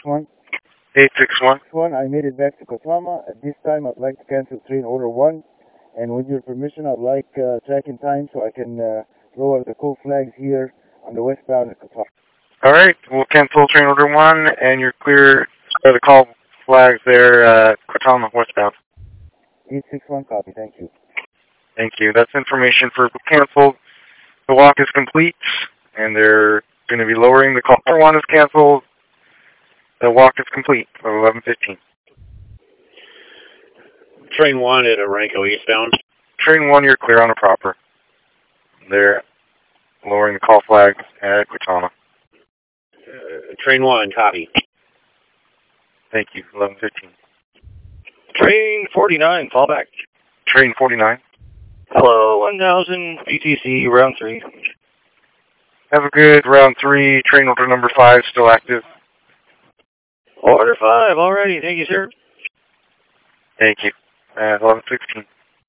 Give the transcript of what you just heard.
1. 861. I made it back to Kotama. At this time, I'd like to cancel train order 1. And with your permission, I'd like tracking time so I can roll out the call flags here on the westbound at Kotama. All right, we'll cancel train order 1, and you're clear for the call flags there, Cortana westbound. 861, copy. Thank you. Thank you. That's information for canceled. The walk is complete, and they're going to be lowering the call. Order 1 is canceled. The walk is complete at 11:15. Train 1 at Aranco eastbound. Train 1, you're clear on the proper. They're lowering the call flag at Cortana. Train 1, copy. Thank you. 11:15. Train 49, fallback. Train 49. Hello, 1000 BTC, round 3. Have a good round 3. Train order number 5 still active. Order 5, alrighty. Thank you, sir. Thank you. 11:16.